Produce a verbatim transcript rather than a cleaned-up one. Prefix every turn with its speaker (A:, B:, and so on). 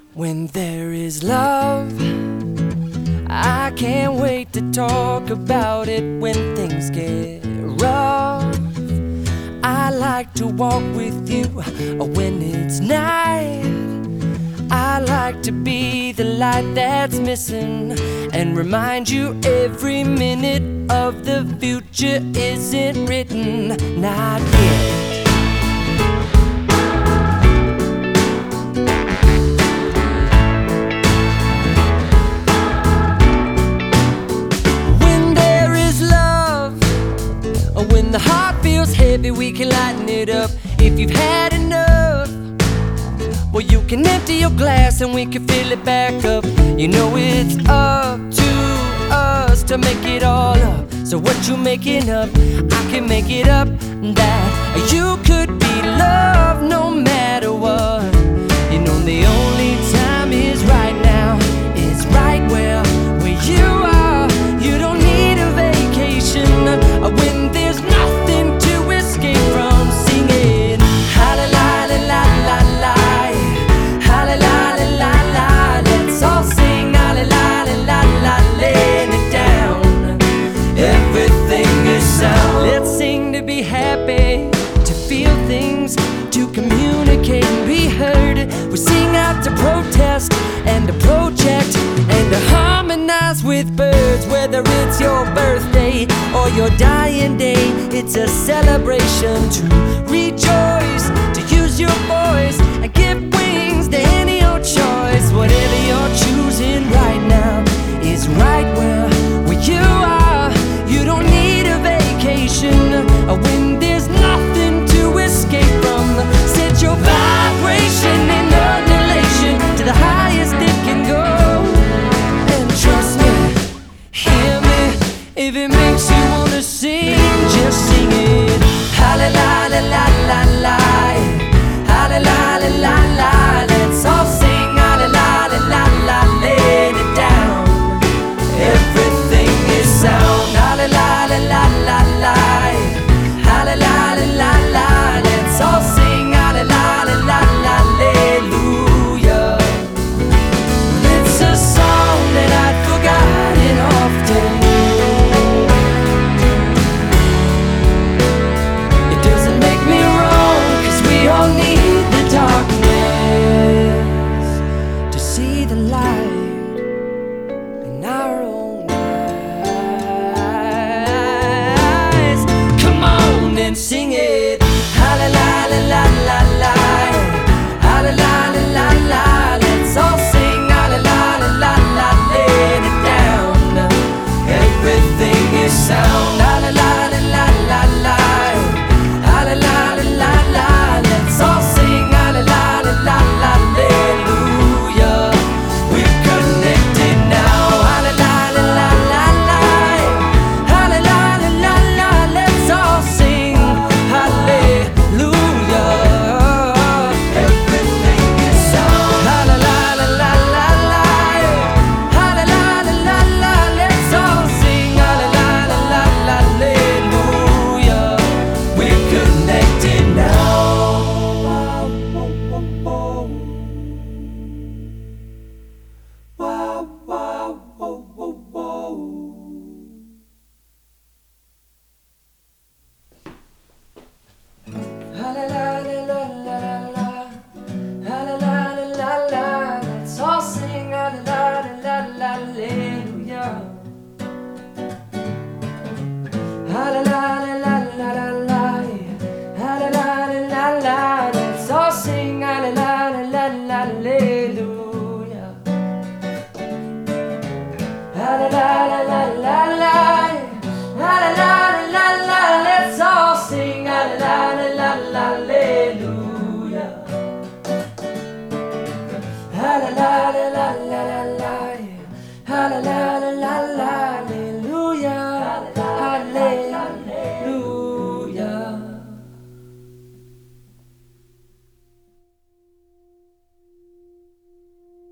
A: When there is love, I can't wait to talk about it when things get rough. I like to walk with you when it's night. I like to be the light that's missing and remind you every minute of the future isn't written, not yet. When the heart feels heavy, we can lighten it up. If you've had enough, well, you can empty your glass and we can fill it back up. You know it's up to us to make it all up. So what you making up, I can make it up. That you could be loved no matter what. You know the only time is right now. It's right where, where you are. You don't need a vacation when there's nothing to escape from. Singing ha la la la la la la, ha la la la la la. Let's all sing ha la la la la la, laying it down. Everything is sound. Let's sing to be happy, to feel things, to communicate and be heard. We sing out to protest and to project and to harmonize with birds. Whether it's your birthday or your dying day, it's a celebration to rejoice.